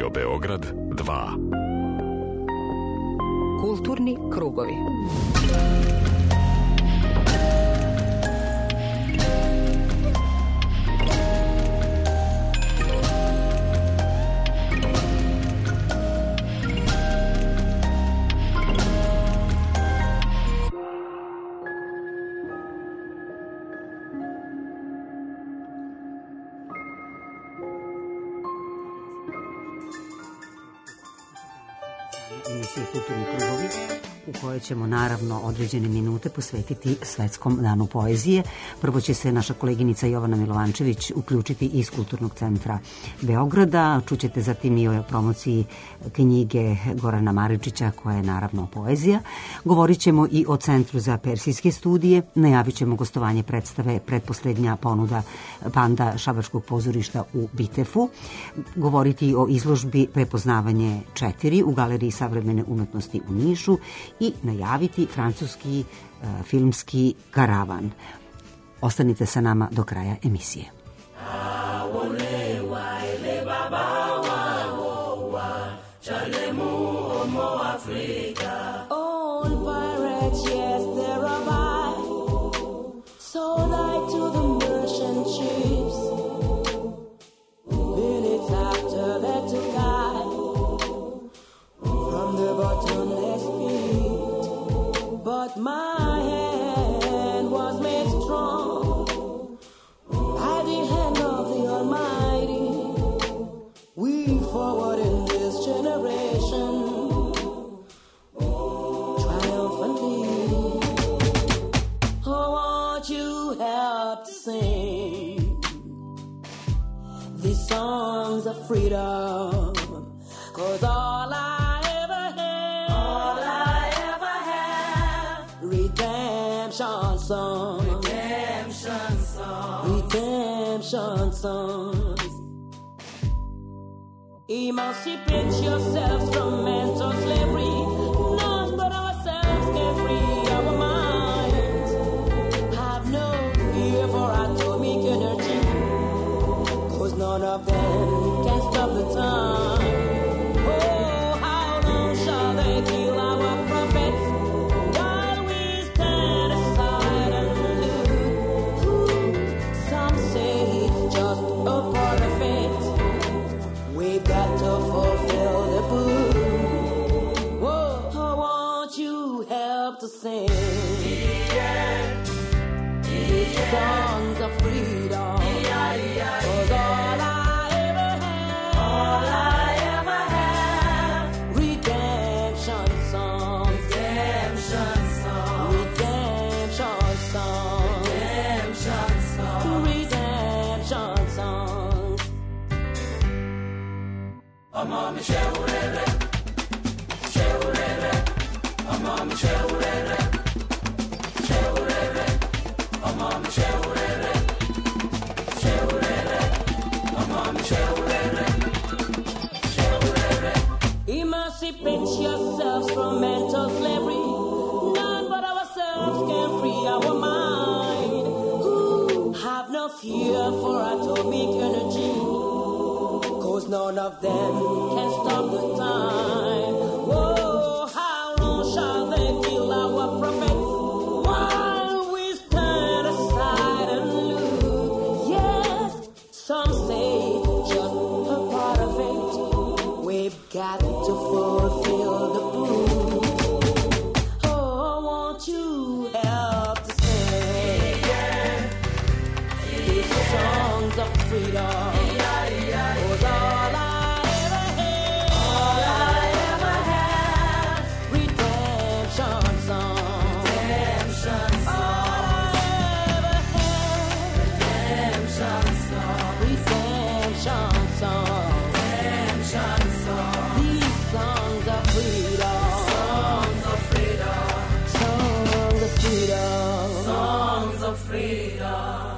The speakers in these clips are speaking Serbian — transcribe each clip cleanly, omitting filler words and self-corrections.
Radio Beograd 2. Kulturni krugovi. Emisije Kulturni krugovi, u kojoj ćemo naravno određene minute posvetiti Svetskom danu poezije. Prvo će se naša koleginica Jovana Milovančević uključiti iz Kulturnog centra Beograda. Čućete zatim i o promociji knjige Gorana Maričića, koja je naravno poezija. Govorit ćemo i o Centru za persijske studije. Najavit ćemo gostovanje predstave Pretposlednja ponuda Panda Šabačkog pozorišta u Bitefu. Govoriti o izložbi Prepoznavanje 4 u Galeriji savremene umetnosti u Nišu i najaviti francuski filmski karavan. Ostanite sa nama do kraja emisije. But my hand was made strong by the hand of the Almighty. We forward in this generation triumphantly. Oh, won't you help to sing these songs of freedom? 'Cause all I redemption songs. Emancipate yourselves from mental slavery. None but ourselves can free our minds. Have no fear for atomic energy, 'cause none of them can stop the time. Oh, how long shall they kill our prophets? Sing these songs of freedom. 'Cause all I ever have, redemption songs, redemption songs, redemption songs, redemption songs, redemption songs. Amami shewrere, shewrere, amami shewrere. Emancipate yourselves from mental slavery. None but ourselves can free our mind. Ooh, have no fear for atomic energy, 'cause none of them can stop the time. Whoa, how long shall they kill our prophets? Some say just a part of it. We've got to fulfill the proof. Oh, won't you help to sing these songs of freedom? 'Cause all I ever have, redemption songs, redemption songs, all I ever have, redemption songs. Redemption songs, redemption songs. These songs of freedom, songs of freedom, songs of freedom, songs of freedom.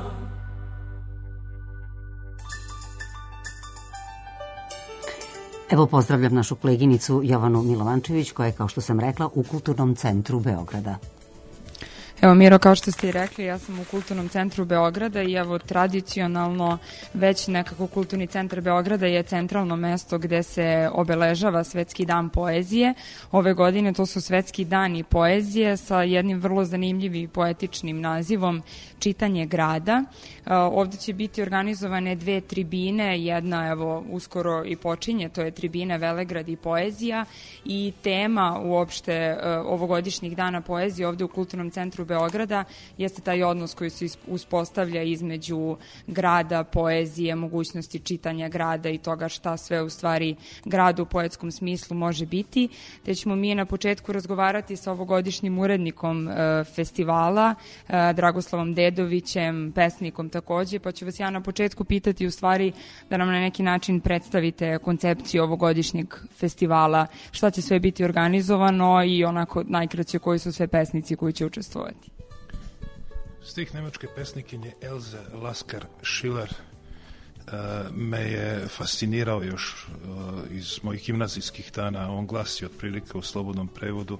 Evo, pozdravljam našu koleginicu Jovanu Milovančević, koja je, kao što sam rekla, u Kulturnom centru Beograda. Evo Miro, kao što ste i rekli, ja sam u Kulturnom centru Beograda i evo tradicionalno već nekako Kulturni centar Beograda je centralno mesto gde se obeležava Svetski dan poezije. Ove godine to su Svetski dani poezije sa jednim vrlo zanimljivim i poetičnim nazivom Čitanje grada. Ovde će biti organizovane 2 tribine, jedna evo uskoro i počinje, to je tribina Velegrad i poezija i tema uopšte ovogodišnjih dana poezije ovde u Kulturnom centru Beograda jeste taj odnos koji se uspostavlja između grada, poezije, mogućnosti čitanja grada i toga šta sve u stvari grad u poetskom smislu može biti. Te ćemo mi na početku razgovarati sa ovogodišnjim urednikom festivala, Dragoslavom Dedovićem, pesnikom takođe, pa ću vas ja na početku pitati u stvari da nam na neki način predstavite koncepciju ovogodišnjeg festivala, šta će sve biti organizovano i onako najkraće koji su sve pesnici koji će učestvovati. Stih nemačke pesnikinje Elze Lasker-Schiller me je fascinirao još iz mojih gimnazijskih dana. On glasi otprilike u slobodnom prevodu: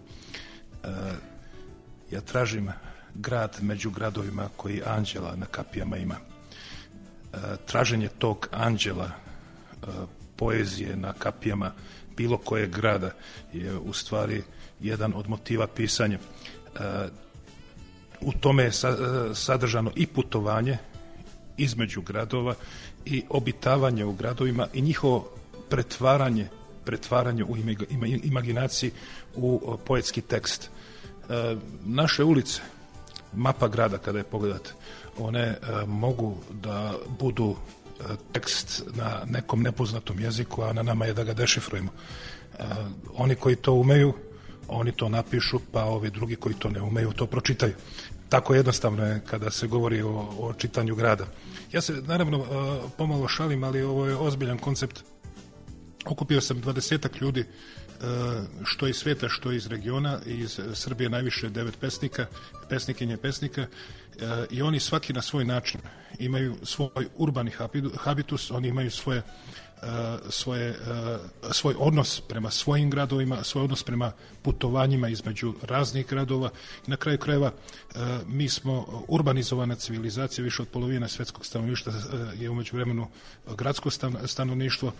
ja tražim grad među gradovima koji anđela na kapijama ima. Traženje tog anđela poezije na kapijama bilo kojeg grada je u stvari jedan od motiva pisanja. U tome je sadržano i putovanje između gradova i obitavanje u gradovima i njihovo pretvaranje u imaginaciji u poetski tekst. Naše ulice, mapa grada kada je pogledate, one mogu da budu tekst na nekom nepoznatom jeziku, a na nama je da ga dešifrujemo. Oni koji to umeju, oni to napišu, pa ovi drugi koji to ne umeju, to pročitaju. Tako jednostavno je kada se govori o čitanju grada. Ja se naravno pomalo šalim, ali ovo je ozbiljan koncept. Okupio sam 20-ak ljudi, što iz sveta, što iz regiona, iz Srbije najviše 9 pesnika, pesnikinje pesnika, i oni svaki na svoj način imaju svoj urbani habitus, oni imaju svoj odnos prema svojim gradovima, svoj odnos prema putovanjima između raznih gradova. Na kraju krajeva mi smo urbanizovana civilizacija, više od polovine svetskog stanovništva je umeđu vremenu gradsko stanovništvo.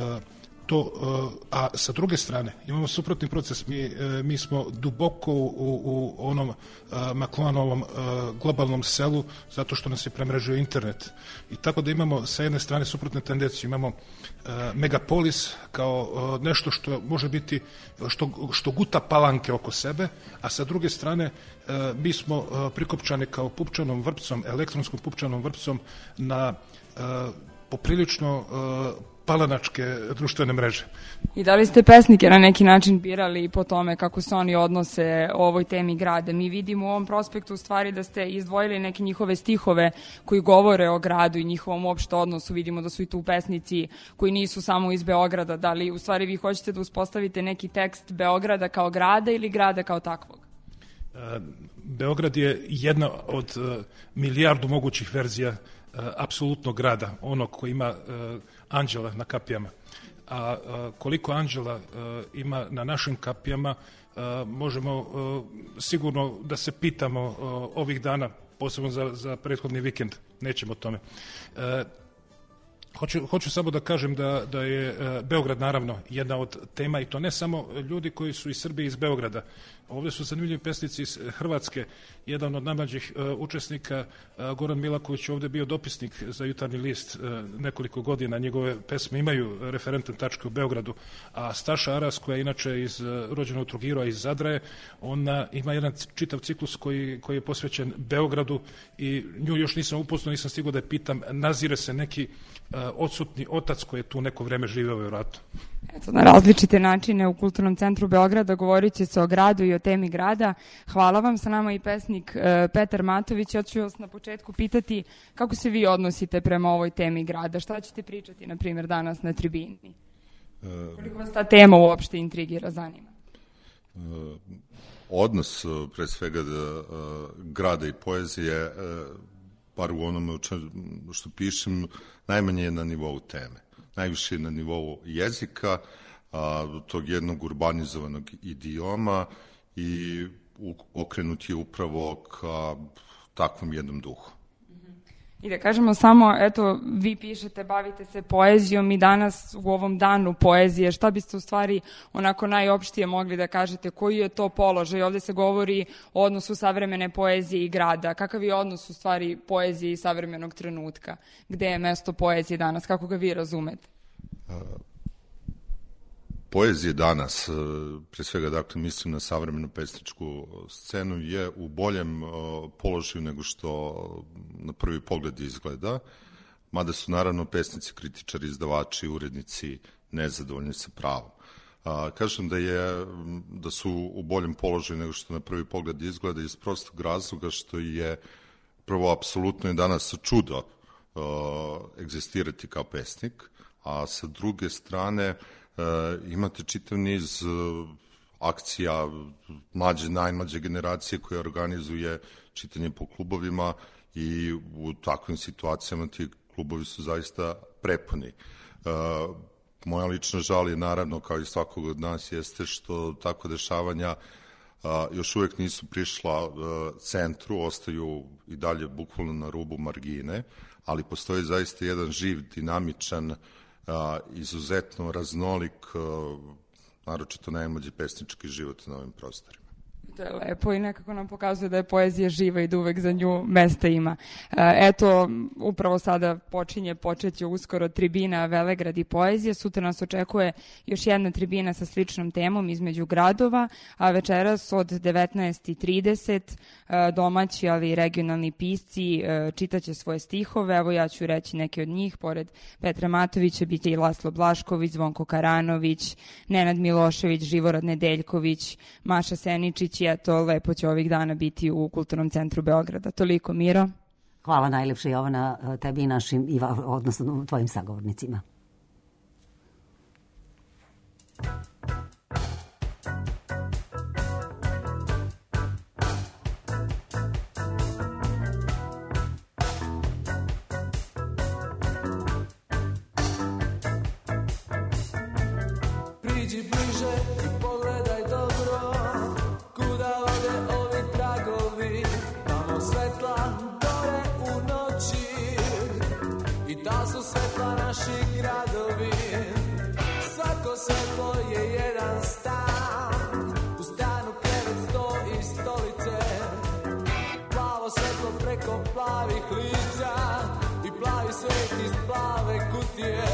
A sa druge strane imamo suprotni proces, mi smo duboko u onom Maklanovom globalnom selu zato što nas je premrežio internet i tako da imamo sa jedne strane suprotne tendencije, imamo megapolis kao nešto što može biti što guta palanke oko sebe, a sa druge strane mi smo prikopčani kao pupčanom vrpcom, elektronskom pupčanom vrpcom na poprilično palanačke društvene mreže. I da li ste pesnike na neki način birali po tome kako se oni odnose o ovoj temi grada? Mi vidimo u ovom prospektu u stvari da ste izdvojili neke njihove stihove koji govore o gradu i njihovom uopšte odnosu. Vidimo da su i tu pesnici koji nisu samo iz Beograda. Da li u stvari vi hoćete da uspostavite neki tekst Beograda kao grada ili grada kao takvog? Beograd je jedna od milijardu mogućih verzija apsolutnog grada, onog koji ima anđela na kapijama. A koliko anđela ima na našim kapijama, možemo sigurno da se pitamo ovih dana, posebno za prethodni vikend. Nećemo o tome. Hoću samo da kažem da je Beograd naravno jedna od tema i to ne samo ljudi koji su iz Srbije iz Beograda. Ovde su zanimljivi pesnici iz Hrvatske. Jedan od najmlađih učesnika, Goran Milaković, ovde bio dopisnik za Jutarnji list nekoliko godina. Njegove pesme imaju referentne tačke u Beogradu. A Staša Aras, koja je inače rođena u Trogiru, a iz Zadra, ona ima jedan čitav ciklus koji je posvećen Beogradu i nju još nisam upoznao, nisam stigao da je pitam. Nazire se neki odsutni otac koji je tu neko vreme živeo vjerojatno. Eto, na različite načine u Kulturnom centru Beograda govorit će se o gradu i o temi grada. Hvala vam, sa nama i pesnik Petar Matović. Ja ću vas na početku pitati kako se vi odnosite prema ovoj temi grada. Šta ćete pričati, na primjer, danas na tribini? Koliko vas ta tema uopšte intrigira, zanima? Odnos, pre svega, grada i poezije, bar u onome što pišem, najmanje je na nivou teme. Najviše je na nivou jezika, tog jednog urbanizovanog idioma i okrenut je upravo ka takvom jednom duhu. I da kažemo samo, eto, vi pišete, bavite se poezijom i danas u ovom danu poezije, šta biste u stvari onako najopštije mogli da kažete, koji je to položaj? Ovde se govori o odnosu savremene poezije i grada. Kakav je odnos u stvari poezije i savremenog trenutka? Gde je mesto poezije danas? Kako ga vi razumete? Poezije danas, pre svega dakle mislim na savremenu pesničku scenu, je u boljem položaju nego što na prvi pogled izgleda, mada su naravno pesnici, kritičari, izdavači, urednici nezadovoljni sa pravom. Kažem da su u boljem položaju nego što na prvi pogled izgleda iz prostog razloga što je prvo apsolutno je danas čudo egzistirati kao pesnik, a sa druge strane imate čitav niz akcija najmlađe generacije koje organizuje čitanje po klubovima i u takvim situacijama ti klubovi su zaista prepuni. Moja lična žal je naravno kao i svakog od nas jeste što tako dešavanja još uvek nisu prišla centru, ostaju i dalje bukvalno na rubu margine, ali postoji zaista jedan živ, dinamičan, izuzetno raznolik, naročito najmlađi pesnički život na ovim prostorima. To je lepo i nekako nam pokazuje da je poezija živa i da uvek za nju mesta ima. Eto, upravo sada počeće uskoro tribina Velegrad i poezija. Sutra nas očekuje još jedna tribina sa sličnom temom između gradova, a večeras od 19:30 domaći, ali i regionalni pisci čitaće svoje stihove. Evo ja ću reći neke od njih. Pored Petra Matovića biće i Laslo Blašković, Zvonko Karanović, Nenad Milošević, Živorad Nedeljković, Maša Seničić. Eto, lepo će ovih dana biti u Kulturnom centru Beograda. Toliko, Miro. Hvala najlepše, Jovana, tebi i našim, odnosno tvojim sagovornicima. Priđi bliže i pogledaj dobro, kuda ode ovi tragovi, tamo svetla gore u noći, i ta su svetla naši gradovi. Svako svetlo je jedan stan, u stanu krevet, sto i stolice, plavo svetlo preko plavih lica i plavi svet iz plave kutije.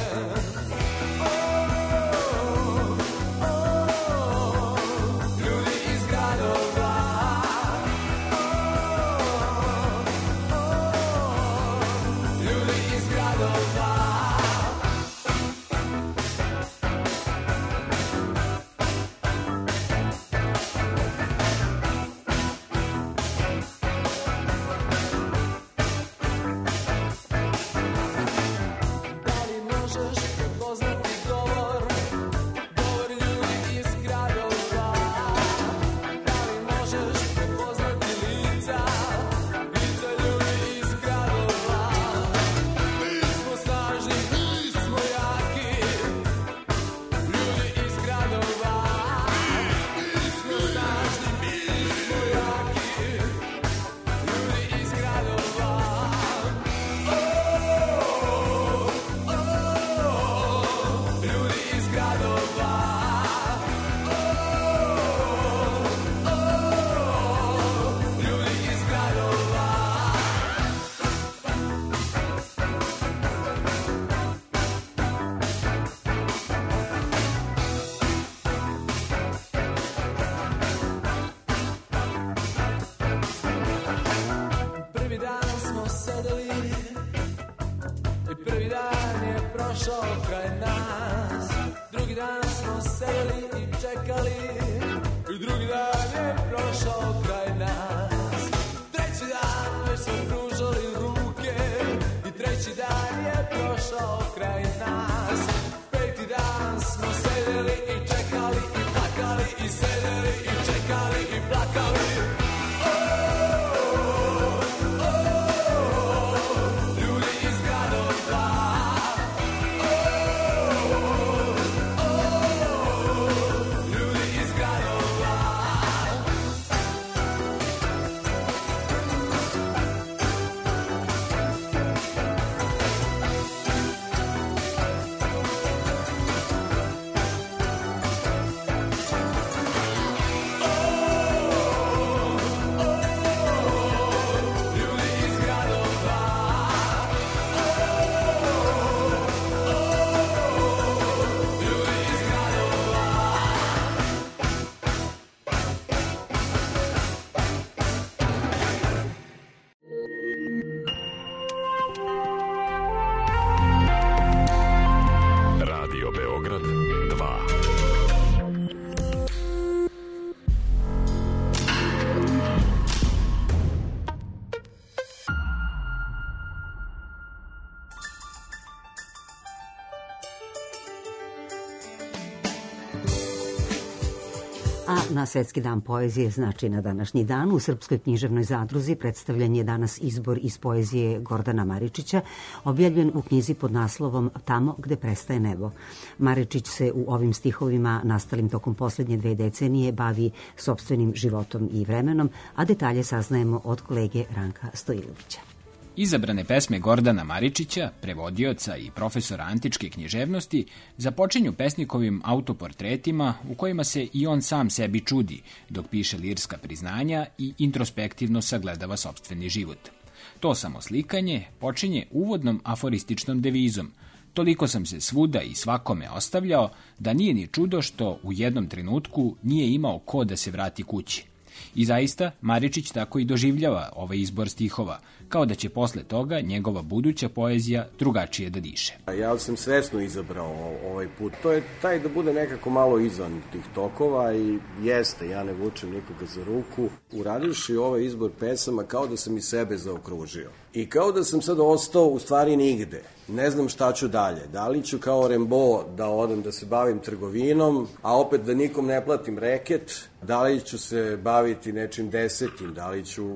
na Svetski dan poezije, znači na današnji dan. U Srpskoj književnoj zadruzi predstavljen je danas izbor iz poezije Gordana Maričića, objavljen u knjizi pod naslovom Tamo gde prestaje nebo. Maričić se u ovim stihovima, nastalim tokom poslednje 2 decenije, bavi sopstvenim životom i vremenom, a detalje saznajemo od kolege Ranka Stojilovića. Izabrane pesme Gordana Maričića, prevodioca i profesora antičke književnosti, započinju pesnikovim autoportretima u kojima se i on sam sebi čudi, dok piše lirska priznanja i introspektivno sagledava sopstveni život. To samoslikanje počinje uvodnom aforističnom devizom: toliko sam se svuda i svakome ostavljao, da nije ni čudo što u jednom trenutku nije imao ko da se vrati kući. I zaista, Maričić tako i doživljava ovaj izbor stihova, kao da će posle toga njegova buduća poezija drugačije da diše. Ja sam svesno izabrao ovaj put. To je taj da bude nekako malo izvan tih tokova i jeste, ja ne vučem nikoga za ruku. Uradivši ovaj izbor pesama kao da sam i sebe zaokružio. I kao da sam sad ostao u stvari nigde. Ne znam šta ću dalje. Da li ću kao Rembo da odem da se bavim trgovinom, a opet da nikom ne platim reket? Da li ću se baviti nečim desetim? Da li ću...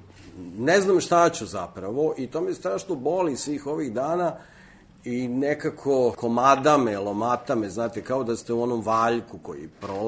Ne znam šta ću zapravo i to me strašno boli svih ovih dana i nekako lomata me, znate, kao da ste u onom valjku koji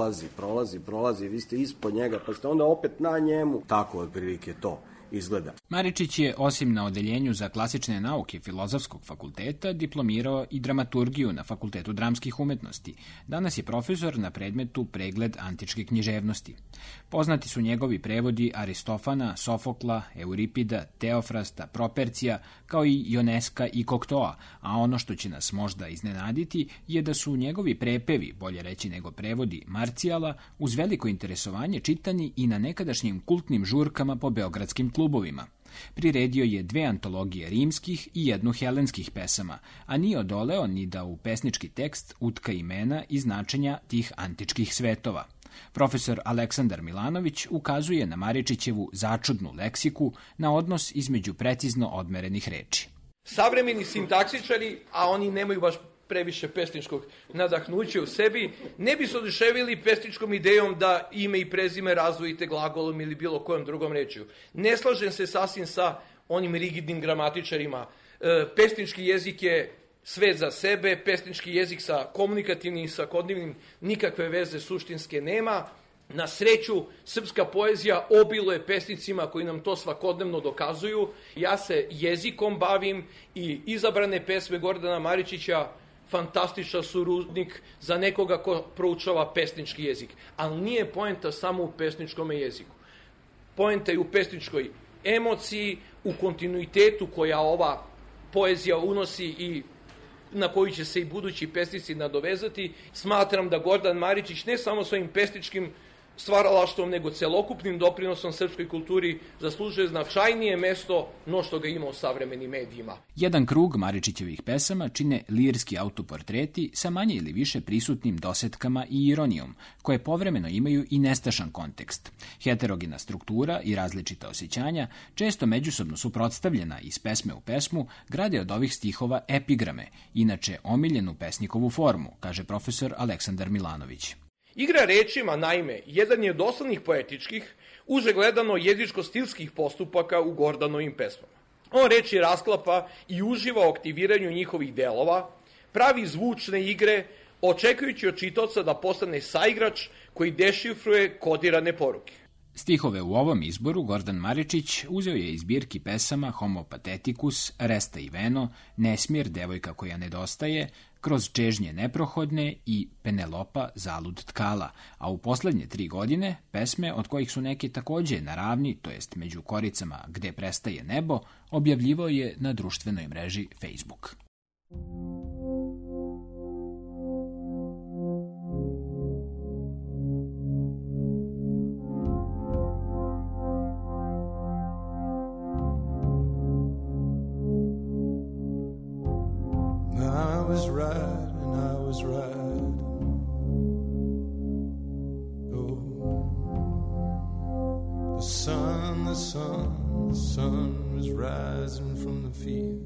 prolazi, vi ste ispod njega, pa ste onda opet na njemu. Tako otprilike to izgleda. Maričić je, osim na odeljenju za klasične nauke Filozofskog fakulteta, diplomirao i dramaturgiju na Fakultetu dramskih umetnosti. Danas je profesor na predmetu Pregled antičke književnosti. Poznati su njegovi prevodi Aristofana, Sofokla, Euripida, Teofrasta, Propercija, kao i Ioneska i Koktoa, a ono što će nas možda iznenaditi je da su njegovi prepevi, bolje reći nego prevodi Marcijala, uz veliko interesovanje čitani i na nekadašnjim kultnim žurkama po beogradskim klubovima. Priredio je 2 antologije rimskih i 1 helenskih pesama, a nije odoleo ni da u pesnički tekst utka imena i značenja tih antičkih svetova. Profesor Aleksandar Milanović ukazuje na Maričićevu začudnu leksiku, na odnos između precizno odmerenih reči. Savremeni sintaksičari, a oni nemaju baš previše pesničkog nadahnuća u sebi, ne bi se oduševili pesničkom idejom da ime i prezime razdvojite glagolom ili bilo kojom drugom rečju. Ne slažem se sasvim sa onim rigidnim gramatičarima. Pesnički jezik je sve za sebe, pesnički jezik sa komunikativnim i svakodnevnim nikakve veze suštinske nema. Na sreću, srpska poezija obiluje pesnicima koji nam to svakodnevno dokazuju. Ja se jezikom bavim i izabrane pesme Gordana Maričića fantastičan su rudnik za nekoga ko proučava pesnički jezik. Ali nije poenta samo u pesničkom jeziku. Poenta je u pesničkoj emociji, u kontinuitetu koja ova poezija unosi i na koju će se i budući pesnici nadovezati. Smatram da Gordan Maričić ne samo svojim pesničkim stvaralaštvom, nego celokupnim doprinosom srpskoj kulturi zaslužuje značajnije mesto no što ga ima u savremenim medijima. Jedan krug Maričićevih pesama čine lirski autoportreti sa manje ili više prisutnim dosetkama i ironijom, koje povremeno imaju i nestašan kontekst. Heterogena struktura i različita osjećanja, često međusobno suprotstavljena iz pesme u pesmu, grade od ovih stihova epigrame, inače omiljenu pesnikovu formu, kaže profesor Aleksandar Milanović. Igra rečima, naime, jedan je od osnovnih poetičkih, uže gledano jezičko-stilskih postupaka u Gordanovim pesmama. On reči rasklapa i uživa u aktiviranju njihovih delova, pravi zvučne igre, očekujući od čitaoca da postane saigrač koji dešifruje kodirane poruke. Stihove u ovom izboru Gordan Maričić uzeo je iz zbirki pesama Homo Patheticus, Resta i Veno, Nesmir, devojka koja nedostaje, Kroz čežnje neprohodne i Penelopa, zalud tkala, a u poslednje 3 godine pesme, od kojih su neke takođe na ravni, to jest među koricama Gde prestaje nebo, objavljivao je na društvenoj mreži Facebook. The sun was rising from the field.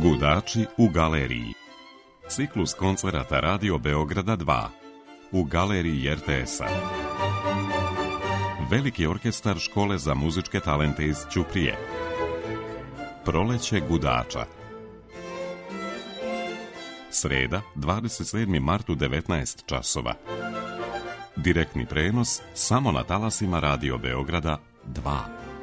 Gudači u galeriji. Ciklus koncerata Radio Beograda 2 u galeriji RTS-a. Veliki orkestar Škole za muzičke talente iz Ćuprije. Proleće gudača. Sreda, 27. mart u 19 časova. Direktni prenos samo na talasima Radio Beograda 2.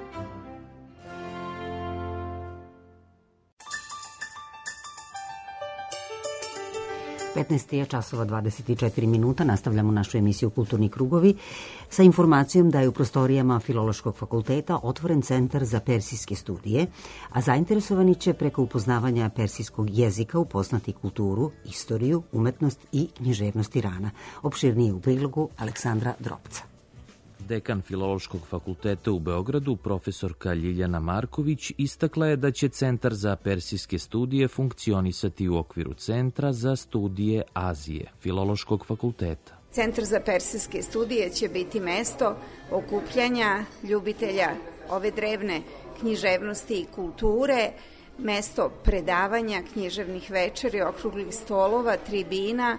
15 je časova 24 minuta. Nastavljamo našu emisiju Kulturni krugovi sa informacijom da je u prostorijama Filološkog fakulteta otvoren centar za persijske studije, a zainteresovani će preko upoznavanja persijskog jezika upoznati kulturu, istoriju, umetnost i književnost Irana. Opširnije u prilogu Aleksandra Dropca. Dekan Filološkog fakulteta u Beogradu, profesorka Ljiljana Marković, istakla je da će Centar za persijske studije funkcionisati u okviru Centra za studije Azije Filološkog fakulteta. Centar za persijske studije će biti mesto okupljanja ljubitelja ove drevne književnosti i kulture, mesto predavanja, književnih večeri, okruglih stolova, tribina,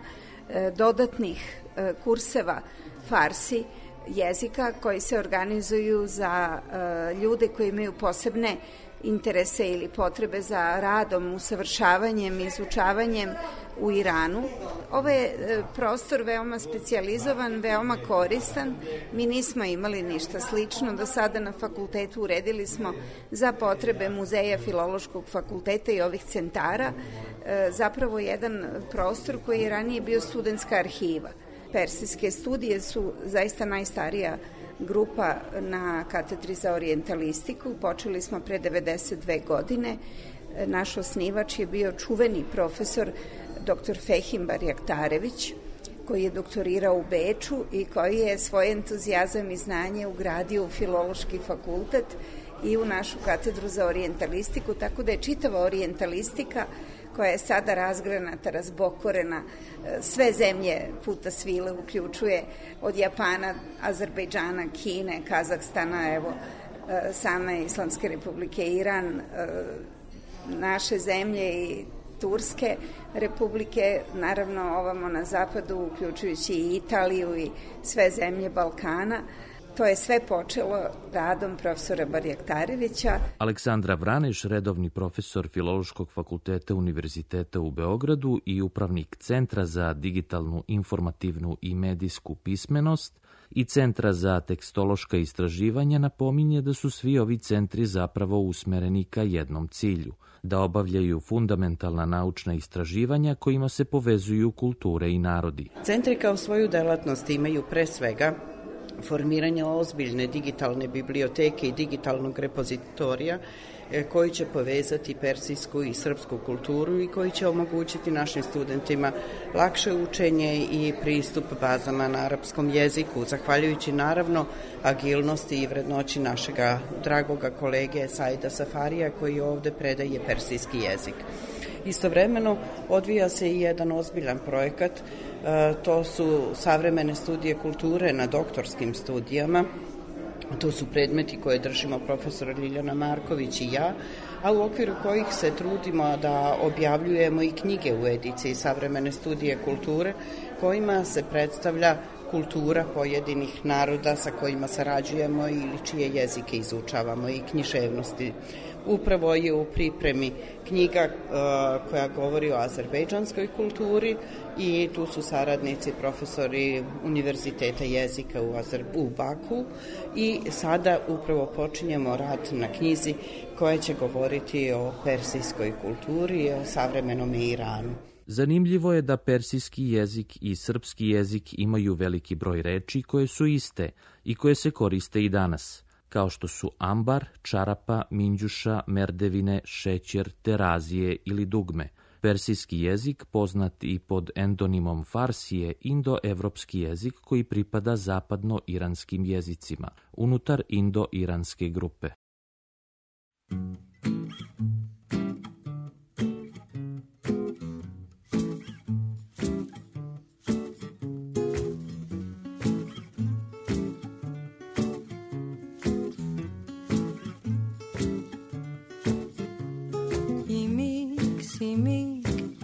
dodatnih kurseva farsi jezika koji se organizuju za ljude koji imaju posebne interese ili potrebe za radom, usavršavanjem, izučavanjem u Iranu. Ovo je prostor veoma specijalizovan, veoma koristan. Mi nismo imali ništa slično. Do sada na fakultetu uredili smo za potrebe muzeja Filološkog fakulteta i ovih centara zapravo jedan prostor koji je ranije bio studentska arhiva. Persijske studije su zaista najstarija grupa na katedri za orijentalistiku. Počeli smo pre 92 godine. Naš osnivač je bio čuveni profesor dr. Fehim Barjaktarević, koji je doktorirao u Beču i koji je svoj entuzijazam i znanje ugradio u Filološki fakultet i u našu katedru za orijentalistiku, tako da je čitava orijentalistika koja je sada razgranata, razbokorena, sve zemlje puta svile uključuje, od Japana, Azerbejdžana, Kine, Kazahstana, evo, same Islamske republike Iran, naše zemlje i Turske republike, naravno ovamo na zapadu, uključujući i Italiju i sve zemlje Balkana. To je sve počelo radom profesora Barjaktarevića. Aleksandra Vraneš, redovni profesor Filološkog fakulteta Univerziteta u Beogradu i upravnik Centra za digitalnu, informativnu i medijsku pismenost i Centra za tekstološka istraživanja, napominje da su svi ovi centri zapravo usmereni ka jednom cilju, da obavljaju fundamentalna naučna istraživanja kojima se povezuju kulture i narodi. Centri kao svoju delatnost imaju pre svega formiranje ozbiljne digitalne biblioteke i digitalnog repozitorija koji će povezati persijsku i srpsku kulturu i koji će omogućiti našim studentima lakše učenje i pristup bazama na arapskom jeziku, zahvaljujući naravno agilnosti i vrednoći našega dragoga kolege Saida Safarija koji ovde predaje persijski jezik. Istovremeno odvija se i jedan ozbiljan projekat, to su savremene studije kulture na doktorskim studijama. To su predmeti koje držimo profesor Ljiljana Marković i ja, a u okviru kojih se trudimo da objavljujemo i knjige u ediciji savremene studije kulture, kojima se predstavlja kultura pojedinih naroda sa kojima sarađujemo ili čije jezike izučavamo i književnosti. Upravo je u pripremi knjiga koja govori o azerbejdžanskoj kulturi i tu su saradnici profesori Univerziteta jezika u Baku i sada upravo počinjemo rad na knjizi koja će govoriti o persijskoj kulturi i o savremenom Iranu. Zanimljivo je da persijski jezik i srpski jezik imaju veliki broj reči koje su iste i koje se koriste i danas, kao što su ambar, čarapa, minđuša, merdevine, šećer, terazije ili dugme. Persijski jezik, poznat i pod endonimom farsi, je indoevropski jezik koji pripada zapadno-iranskim jezicima, unutar indo-iranske grupe.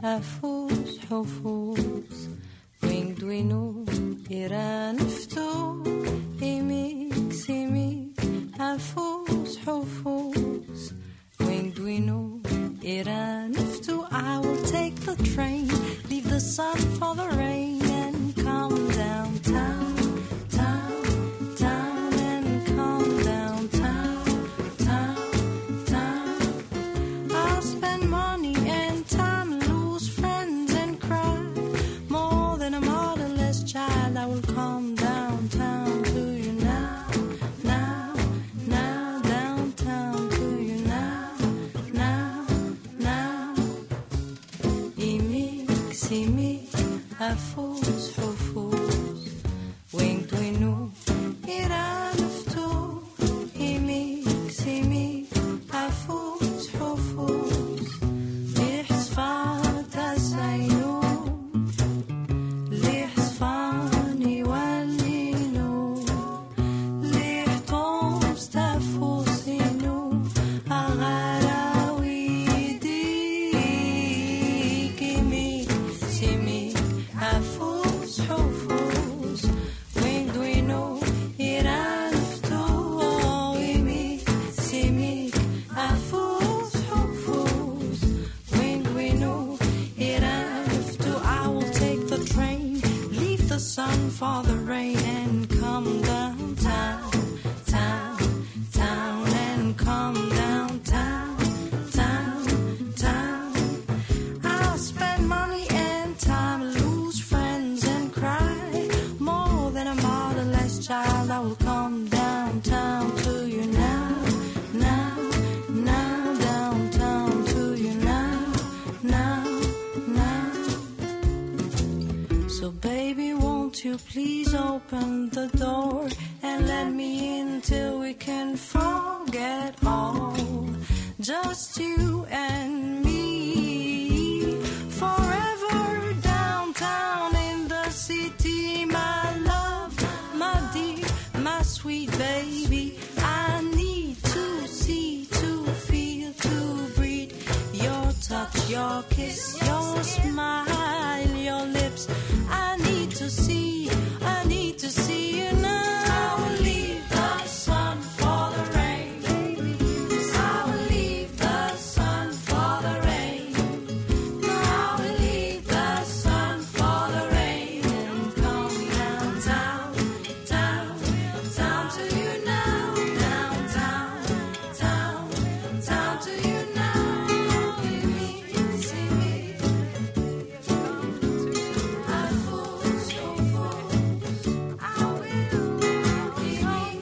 أفوز حفوز وين دوينو إيرانفتو إيميك سيميك أفوز حفوز وين دوينو إيرانفتو. I will take the train, leave the sun for the rain and come downtown, town, town and come downtown, town, town. I'll spend money and time, lose friends and cry. More than a motherless child, I will come downtown to you now, now, now, downtown to you now, now, now. إيميك سيميك أفوز حفوز وين دوينو إيرانفتو إيميك سيميك أفوز حفوز لحصفات السينو لحصفاني واللينو لحطوم ستفوسينو أغراويديك إيميك سيميك أفوز حفوز وين دوينو إيرانفتو إيميك سيميك أفوز حفوز وين دوينو إيرانفتو. I will take the train, leave the sun for the rain and come downtown, town, town and come downtown, town, town. I'll spend money and time, lose friends and cry. More than a motherless child, I will come downtown to you now, now, now, downtown to you now, now, now. So baby, won't you please open the door and let me in till we can forget all, just you and me, forever downtown in the city, my love, my dear, my sweet baby. I need to see, to feel, to breathe your touch, your kiss, your smile, your lips. I need to see you now. I will leave the sun for the rain. I will leave the sun for the rain. I will leave the sun for the rain and come downtown, town, town to you now, downtown, town, town to you now. You mean, see me. I fools, so fools. I will be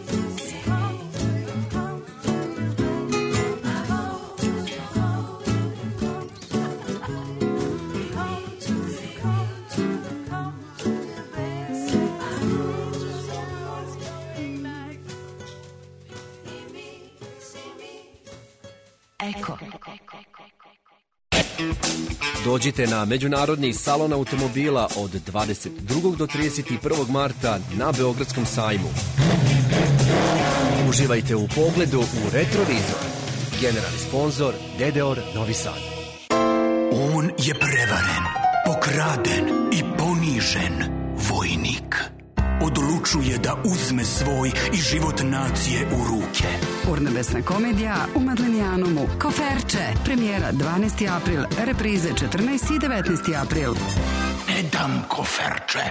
Eko. Dođite na Međunarodni salon automobila od 22. do 31. marta na Beogradskom sajmu. Uživajte u pogledu u retrovizor. Generalni sponzor Dedeor Novi Sad. On je prevaren, pokraden i ponižen vojnik. Odlučuje da uzme svoj i život nacije u ruke. Urnebesna komedija u Madlenijanomu. Koferče. Premijera 12. april, reprize 14. i 19. april. Ne dam koferče.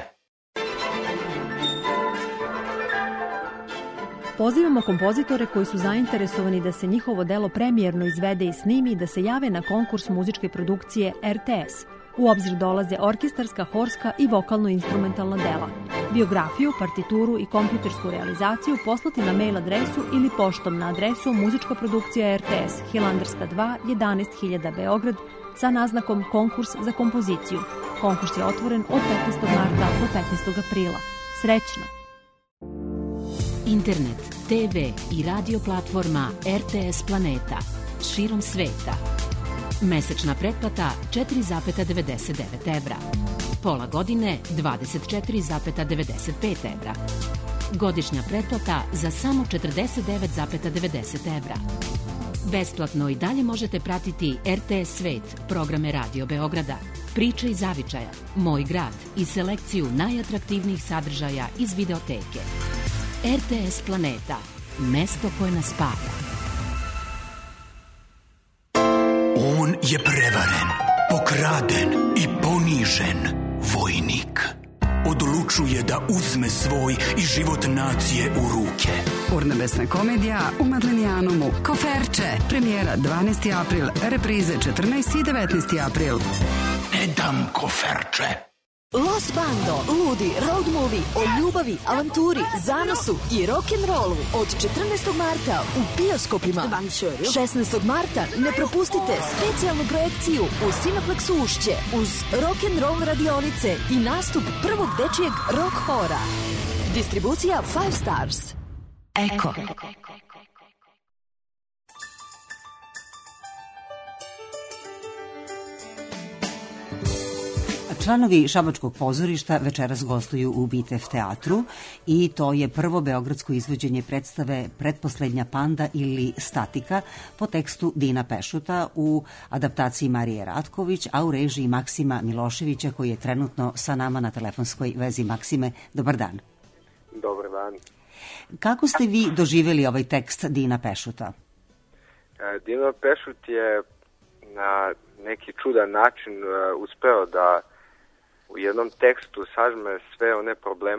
Pozivamo kompozitore koji su zainteresovani da se njihovo delo premijerno izvede i snimi i da se jave na konkurs muzičke produkcije RTS. U obzir dolaze orkestarska, horska i vokalno-instrumentalna dela. Biografiju, partituru i kompjutersku realizaciju poslati na mail adresu ili poštom na adresu muzička produkcija RTS, Hilandarska 2, 11.000 Beograd, sa naznakom konkurs za kompoziciju. Konkurs je otvoren od 15. marta do 15. aprila. Srećno! Internet, TV i radio platforma RTS Planeta širom sveta. Mesečna pretplata 4,99 evra. Pola godine 24,95 evra. Godišnja pretplata za samo 49,90 evra. Besplatno i dalje možete pratiti RTS Svet, programe Radio Beograda. priče iz zavičaja, Moj grad i selekciju najatraktivnijih sadržaja iz videoteke. RTS Planeta, mesto koje nas spaja. On je prevaren, pokraden i ponižen vojnik. Odlučuje da uzme svoj i život nacije u ruke. Urnebesna komedija u Madlenijanumu. Koferče. Premijera 12. april. Reprize 14. i 19. april. Ne dam koferče. Los Bando, ludi road movie o ljubavi, avanturi, zanosu i rock'n'rollu od 14. marta u bioskopima. 16. marta ne propustite specijalnu projekciju u Cineplexu Ušće uz rock'n'roll radionice i nastup prvog dečijeg rock hora. Distribucija 5 Stars. Eko. Članovi Šabačkog pozorišta večeras gostuju u Bitev teatru i to je prvo beogradsko izvođenje predstave Pretposlednja panda ili Statika po tekstu Dina Pešuta u adaptaciji Marije Ratković, a u režiji Maksima Miloševića koji je trenutno sa nama na telefonskoj vezi. Maksime, dobar dan. Dobar dan. Kako ste vi doživjeli ovaj tekst Dina Pešuta? Dino Pešut je na neki čudan način uspeo da u jednom tekstu sažme sve one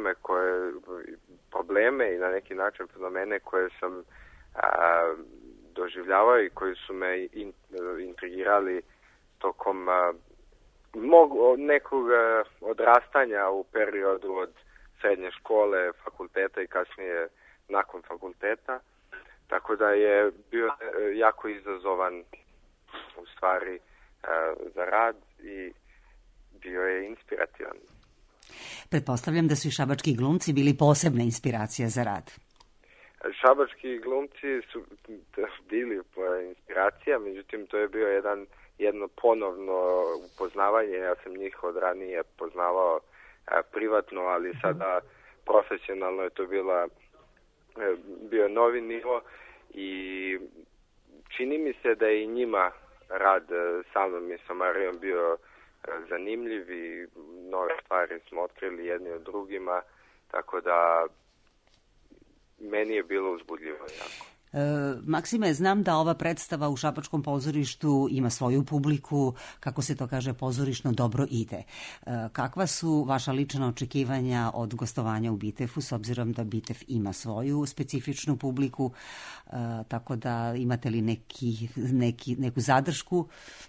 probleme i na neki način fenomene koje sam doživljavao i koji su me intrigirali tokom nekog odrastanja u periodu od srednje škole, fakulteta i kasnije nakon fakulteta. Tako da je bio jako izazovan u stvari za rad i bio je inspirativan. Pretpostavljam da su i šabački glumci bili posebna inspiracija za rad. Šabački glumci su bili inspiracija, međutim to je bio jedno ponovno upoznavanje. Ja sam njih od ranije poznavao privatno, ali sada profesionalno je to bio novi nivo i čini mi se da je i njima rad sa mnom i sa Marijom bio zanimljiv i nove stvari smo otkrili jedni od drugima, tako da meni je bilo uzbudljivo jako. Maksime, znam da ova predstava u Šabačkom pozorištu ima svoju publiku, kako se to kaže, pozorišno dobro ide. Kakva su vaša lična očekivanja od gostovanja u Bitefu, s obzirom da Bitev ima svoju specifičnu publiku, tako da imate li neku zadršku?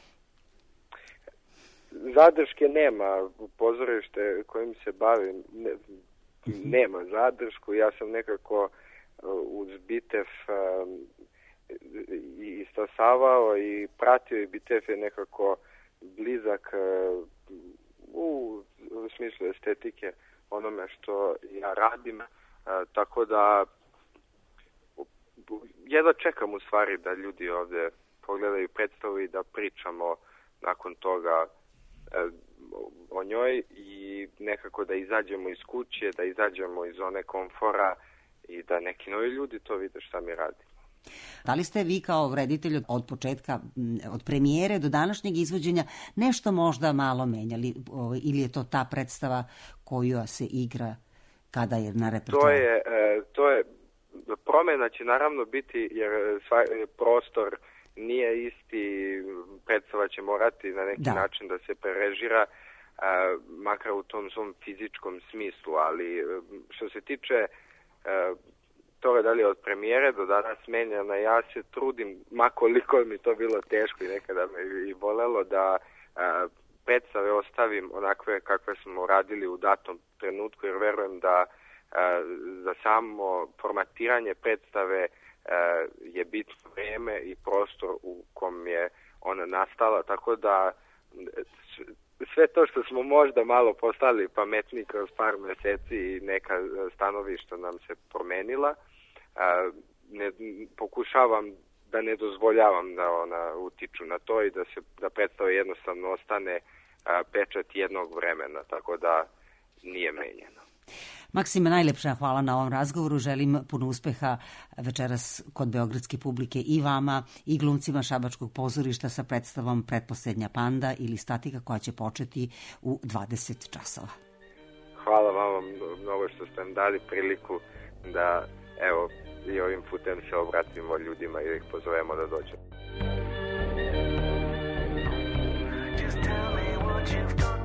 Zadrške nema. Pozorište kojim se bavim nema zadršku. Ja sam nekako uz Bitev istasavao i pratio i Bitev je nekako blizak u smislu estetike onome što ja radim, tako da jedva čekam u stvari da ljudi ovde pogledaju predstavu i da pričamo nakon toga o njoj i nekako da izađemo iz kuće, da izađemo iz zone komfora i da neki novi ljudi to vide šta mi radimo. Da li ste vi kao reditelj od početka, od premijere do današnjeg izvođenja nešto možda malo menjali ili je to ta predstava koju se igra kada je na repertoaru? To je promjena će naravno biti jer prostor nije isti, predstava će morati na neki način da se prerežira, makar u tom svom fizičkom smislu, ali što se tiče toga da li od premijere do danas menjana, ja se trudim, makoliko mi to bilo teško i nekada me i bolelo, da predstave ostavim onakve kakve smo radili u datom trenutku, jer verujem da za samo formatiranje predstave je bitno vreme i prostor u kom je ona nastala, tako da sve to što smo možda malo postali pametni kroz par meseci i neka stanovišta nam se promenila, pokušavam da ne dozvoljavam da ona utiču na to i da predstava jednostavno ostane pečat jednog vremena, tako da nije menjeno. Maksime, najlepša hvala na ovom razgovoru. Želim puno uspeha večeras kod beogradske publike i vama i glumcima Šabačkog pozorišta sa predstavom Pretposlednja panda ili Statika koja će početi u 20 časova. Hvala vam mnogo što ste nam dali priliku da evo i ovim putem se obratimo ljudima i ih pozovemo da dođu. Just tell me what you've got.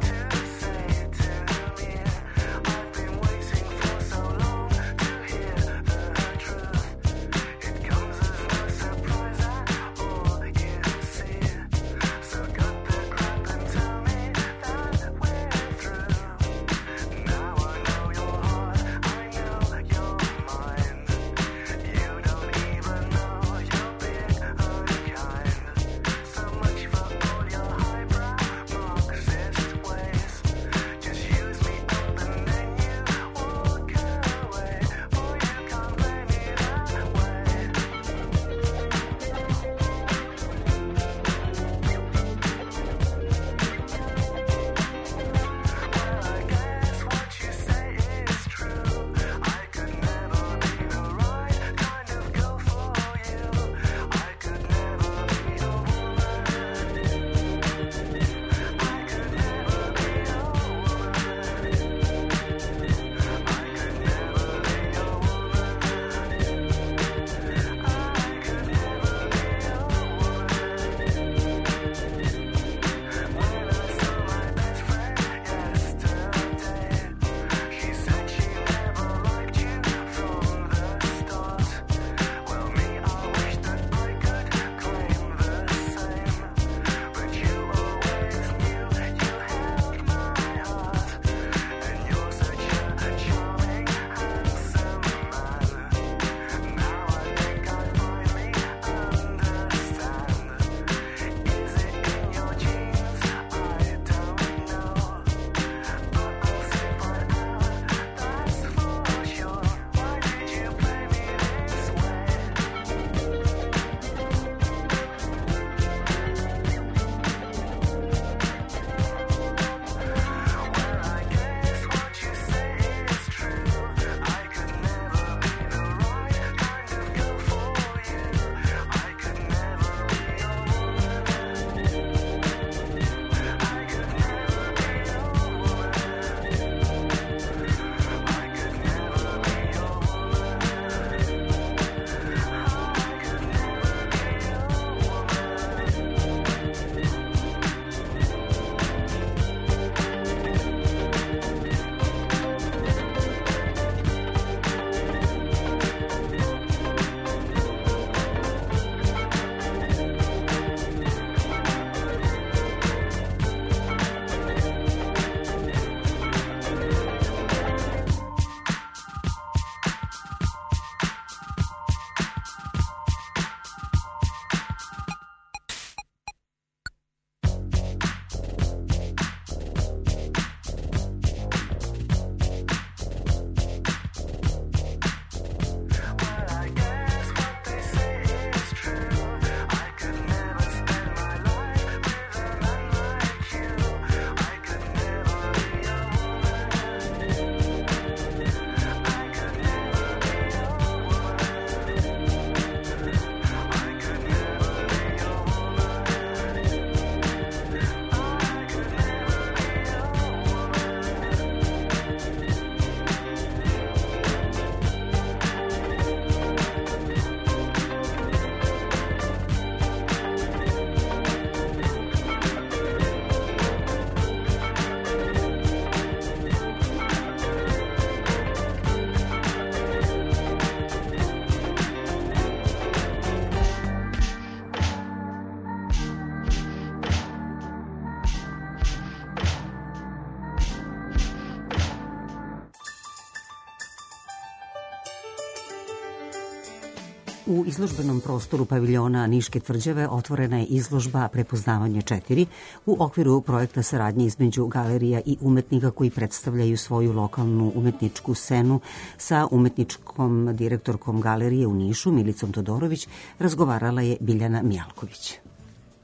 U izložbenom prostoru paviljona Niške tvrđave otvorena je izložba Prepoznavanje 4 u okviru projekta saradnje između galerija i umetnika koji predstavljaju svoju lokalnu umetničku scenu. Sa umetničkom direktorkom galerije u Nišu, Milicom Todorović, razgovarala je Biljana Mijalković.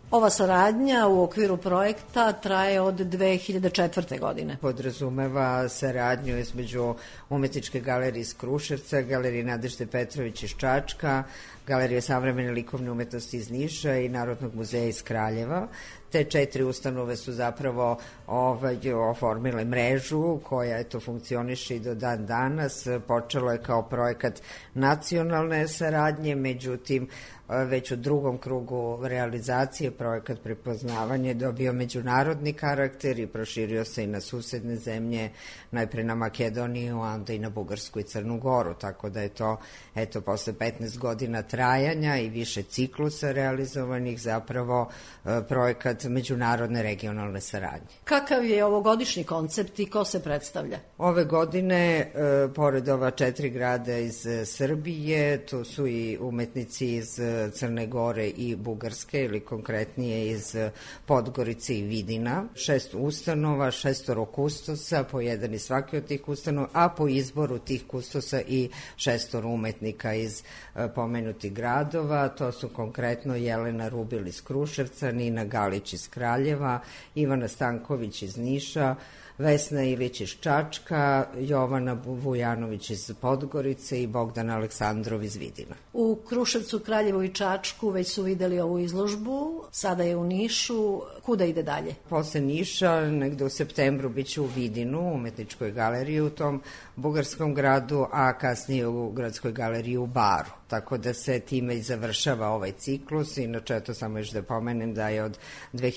Ova saradnja u okviru projekta traje od 2004. godine. Podrazumeva saradnju između Umetničke galerije iz Kruševca, Galerije Nadežde Petrović iz Čačka, Galerije savremene likovne umetnosti iz Niša i Narodnog muzeja iz Kraljeva. Te 4 ustanove su zapravo oformile mrežu koja funkcioniše i do dan danas. Počelo je kao projekat nacionalne saradnje, međutim već u drugom krugu realizacije projekat prepoznavanje dobio međunarodni karakter i proširio se i na susedne zemlje, najpre na Makedoniju, a onda i na Bugarsku i Crnu Goru, tako da je to, posle 15 godina trajanja i više ciklusa realizovanih, zapravo projekat međunarodne regionalne saradnje. Kakav je ovogodišnji koncept i ko se predstavlja? Ove godine, pored ova 4 grada iz Srbije, tu su i umetnici iz Crne Gore i Bugarske, ili konkretnije iz Podgorice i Vidina. 6 ustanova, 6 kustosa, po jedan iz svake od tih ustanova, a po izboru tih kustosa i 6 umetnika iz pomenutih gradova. To su konkretno Jelena Rubil iz Kruševca, Nina Galić iz Kraljeva, Ivana Stanković iz Niša, Vesna Ilić iz Čačka, Jovana Vujanović iz Podgorice i Bogdan Aleksandrov iz Vidina. U Kruševcu, Kraljevu i Čačku već su videli ovu izložbu, sada je u Nišu. Kuda ide dalje? Posle Niša, negde u septembru, biće u Vidinu, u Umetničkoj galeriji u tom bugarskom gradu, a kasnije u Gradskoj galeriji u Baru. Tako da se time i završava ovaj ciklus. Inače, eto samo još da pomenem da je od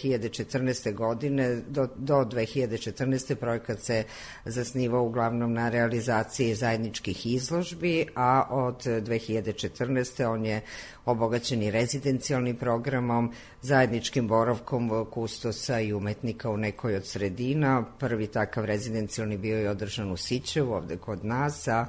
2014. godine do 2014. projekat se zasnivao uglavnom na realizaciji zajedničkih izložbi, a od 2014. on je obogaćen i rezidencijalnim programom, zajedničkim boravkom kustosa i umetnika u nekoj od sredina. Prvi takav rezidencijalni bio je održan u Sićevu, ovde kod nas, a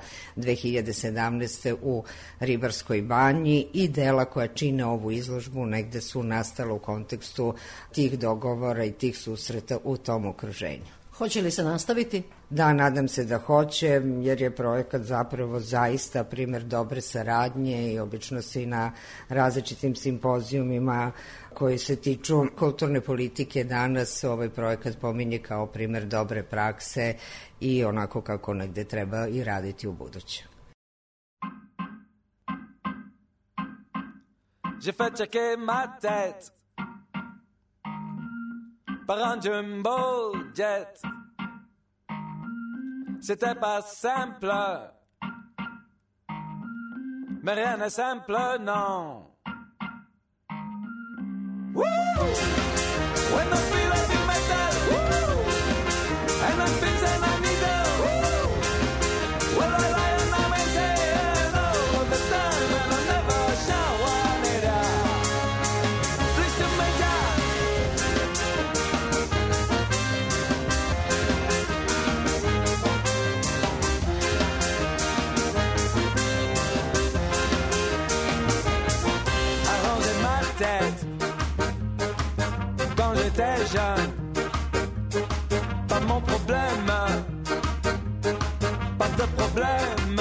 2017. u Ribarskoj banji, i dela koja čine ovu izložbu negde su nastala u kontekstu tih dogovora i tih susreta u tom okruženju. Hoće li se nastaviti? Da, nadam se da hoće, jer je projekat zapravo zaista primer dobre saradnje i obično se i na različitim simpozijumima koji se tiču kulturne politike danas ovaj projekat pominje kao primer dobre prakse i onako kako negde treba i raditi u buduće. J'ai fait checker ma tête par un jumbo jet. C'était pas simple, mais rien n'est simple, non. Woo! When I feel heavy metal, woo! And I'm fixing a needle, woo! Well, I lie and I maintain all the time, and I never shower it out. Please to make that. Arranger ma tête quand j'étais jeune. Pas mon problème, pas de problème.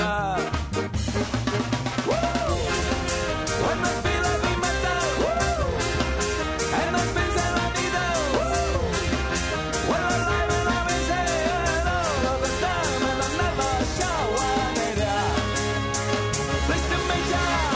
Woo! When I feel heavy metal, woo! And I feel that I need it, woo! When I'm alive and I'm insane all the time, and I never shower it out. Please to make sure.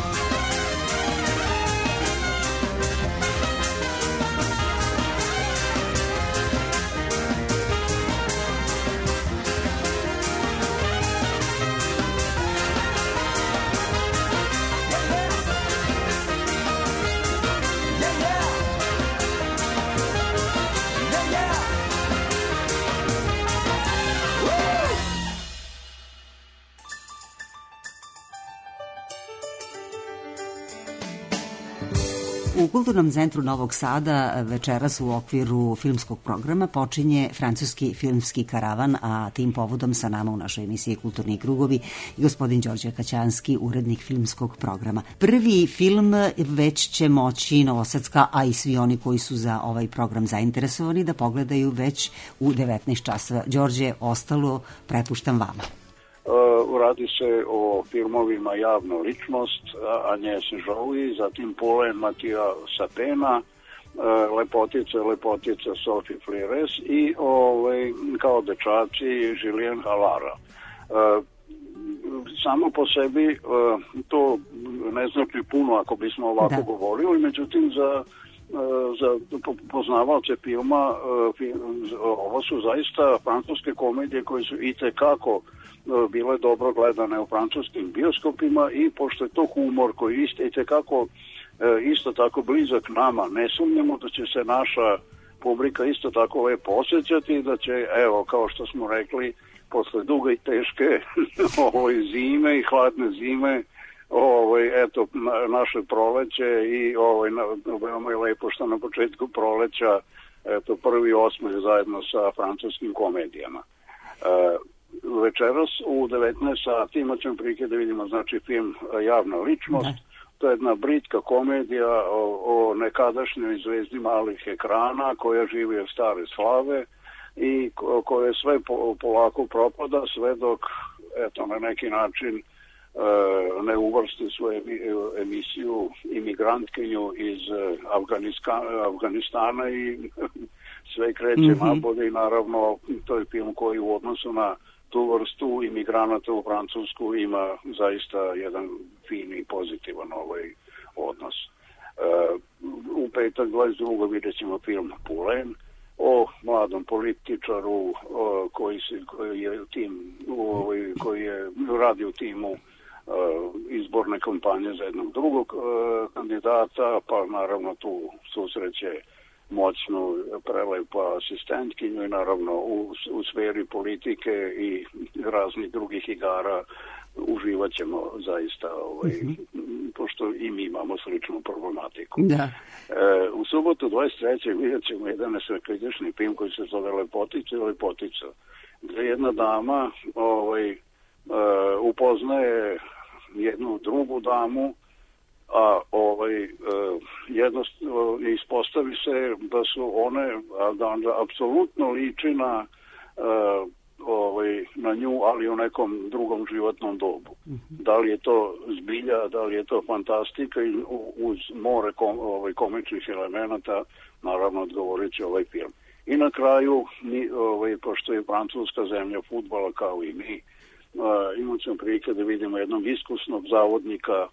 U Kulturnom centru Novog Sada večeras u okviru filmskog programa počinje francuski filmski karavan, a tim povodom sa nama u našoj emisiji Kulturni krugovi i gospodin Đorđe Kaćanski, urednik filmskog programa. Prvi film već će moći Novosadska, a i svi oni koji su za ovaj program zainteresovani da pogledaju već u 19 časova. Đorđe, ostalo prepuštam vama. Radi se o filmovima Javna ličnost, Agnès Jolie, zatim Polen Matija Sapena, lepotica Sophie Flores i kao dečaci Julien Halara. Samo po sebi to ne znači puno ako bismo ovako govorili, međutim za poznavalce filma ovo su zaista francuske komedije koje su itekako bile dobro gledane u francuskim bioskopima i pošto je to humor koji itekako isto tako blizak nama, ne sumnjamo da će se naša publika isto tako lepo osjećati i da će, evo, kao što smo rekli, posle duge i teške zime i hladne zime, eto, naše proleće i veoma je lepo što na početku proleća, eto, prvi osmeh zajedno sa francuskim komedijama. Večeras u 19 sati imat ćemo prilike da vidimo, znači, film Javna ličnost. To je jedna britka komedija o nekadašnjoj zvezdi malih ekrana koja živi od stare slave i koja sve polako propada sve dok, eto, na neki način ne uvrsti svoju emisiju imigrantkinju iz Afganistana i sve kreće napolje i naravno to je film koji u odnosu na tu vrstu imigranata u Francusku ima zaista jedan fin i pozitivan odnos. U petak 22. vidjet ćemo film Pulen o mladom političaru koji je radi u timu izborne kampanje za jednog drugog kandidata, pa naravno tu susreće moćnu prelepa asistentkinju i naravno u sferi politike i raznih drugih igara uživat ćemo zaista, pošto i mi imamo sličnu problematiku. U subotu 23. vidjet ćemo jedan nesvekritični film koji se zove Lepotica i Lepotica, gde jedna dama upoznaje jednu drugu damu, a ispostavi se da su one, da apsolutno liči na nju, ali u nekom drugom životnom dobu. Da li je to zbilja, da li je to fantastika i uz more komičnih elemenata, naravno odgovorit će ovaj film. I na kraju, pošto je Francuska zemlja fudbala kao i mi, imat ćemo prilike da vidimo jednog iskusnog zavodnika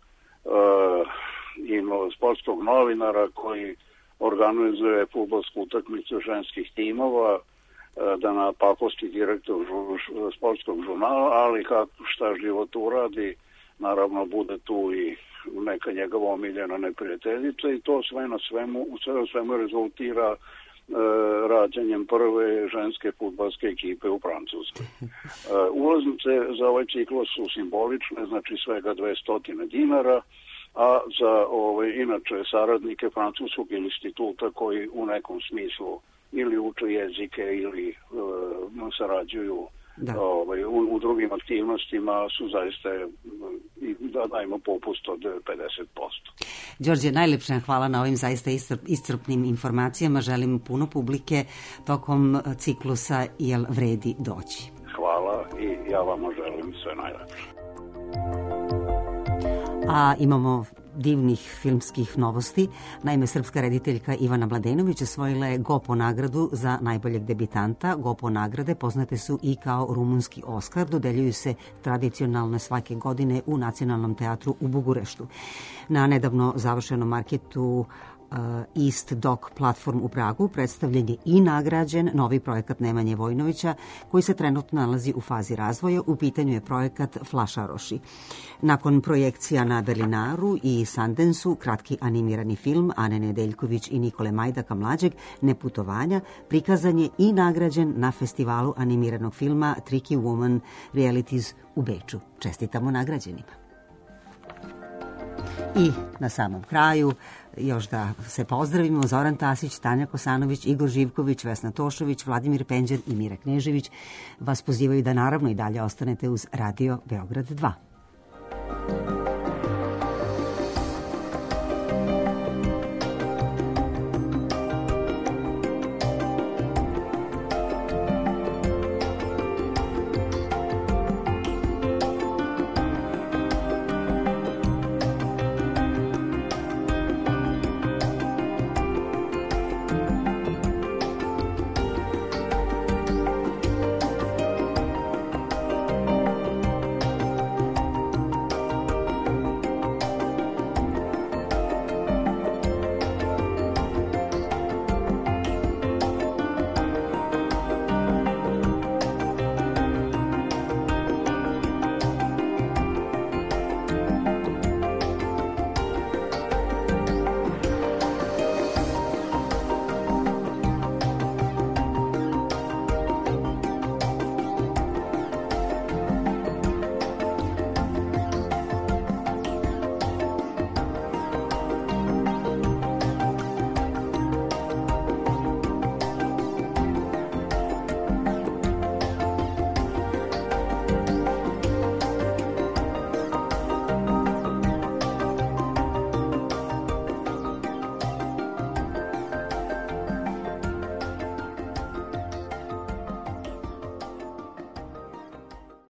i sportskog novinara koji organizuje fudbalsku utakmicu ženskih timova, da na pakosti direktor sportskog žurnala, ali šta život uradi, naravno bude tu i neka njegova omiljena neprijateljica i to sve na svemu rezultira rađanjem prve ženske fudbalske ekipe u Francuskoj. Ulaznice za ovaj ciklus su simbolične, znači svega 200 dinara, a za inače saradnike Francuskog instituta koji u nekom smislu ili uče jezike ili sarađuju u drugim aktivnostima su zaista da dajemo popust od 50%. Đorđe, najlepša hvala na ovim zaista iscrpnim informacijama. Želim puno publike tokom ciklusa Jel vredi doći. Hvala i ja vama želim sve najlepše. A imamo divnih filmskih novosti. Naime, srpska rediteljka Ivana Mladenović osvojila je Gopo nagradu za najboljeg debitanta. Gopo nagrade poznate su i kao rumunski Oskar, dodeljuju se tradicionalno svake godine u Nacionalnom teatru u Bugureštu. Na nedavno završenom marketu East Dock Platform u Pragu predstavljen je i nagrađen novi projekat Nemanje Vojnovića koji se trenutno nalazi u fazi razvoja. U pitanju je projekat Flašaroši. Nakon projekcija na Berlinaru i Sundansu, kratki animirani film Ane Nedeljković i Nikole Majdaka mlađeg Neputovanja prikazan je i nagrađen na festivalu animiranog filma Tricky Woman Realities u Beču. Čestitamo nagrađenima. I na samom kraju još da se pozdravimo. Zoran Tasić, Tanja Kosanović, Igor Živković, Vesna Tošović, Vladimir Penđer i Mira Knežević vas pozivaju da naravno i dalje ostanete uz Radio Beograd 2.